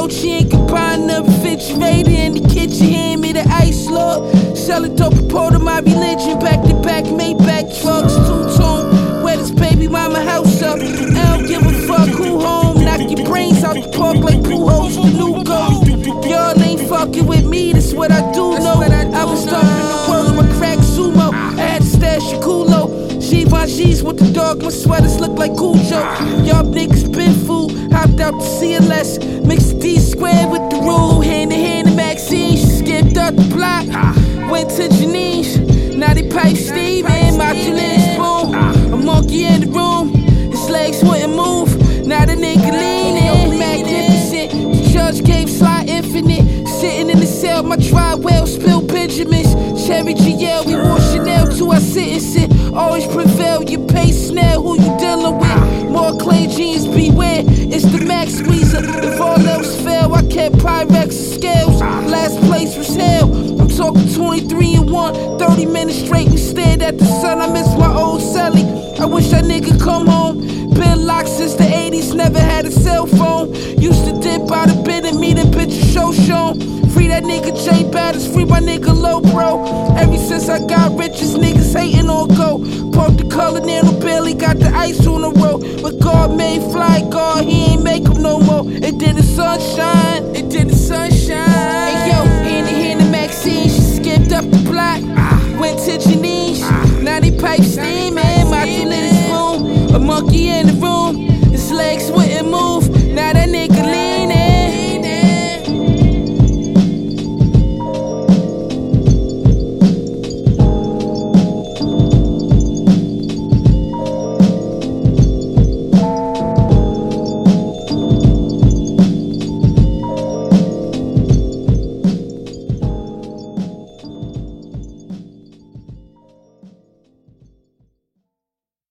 Gucci and combine the refrigerator in the kitchen. Hand me the ice, Lord. Selling dope, a part of my religion. Back to back, Maybach trucks, two-tone. Where this baby mama house up. I don't give a fuck who home. Knock your brains out the park like Pujols with new gold. Y'all ain't fucking with me, that's what I do know. I was stuck in the world with my crack sumo. I had to stash a culo. Givenchy's with the dog, my sweaters look like Cujo. Y'all niggas been fool, hopped out to CLS. Mixed D squared with the rule, hand in hand to Maxine. She skipped up the block, went to Janine's. Now they pipe Steve and my Julian's boom. A monkey in the room, his legs wouldn't move. Now the nigga leaning, magnificent. The judge gave Sly Infinite. Sitting in the cell, my tri-well spilled Benjamins. Cherry GL, we wore Chanel too, I sit and sit. Always prevail, you pay Snell, who you dealing with? More clay jeans, beware, it's the Max Squeezer. If all else fail, I kept Pyrex scales. Last place was hell. I'm talking 23 and 1, 30 minutes straight. We stared at the sun, I miss my old celly. I wish that nigga come home. Been locked since the 80s, never had a cell phone. Used to dip by the bed and meet a picture show shown. Free that nigga Jay Batters, free my nigga Low Bro. Ever since I got riches, niggas hating on go. Pump the color, Nano Bailey, got the ice on the road. But God made fly, God, he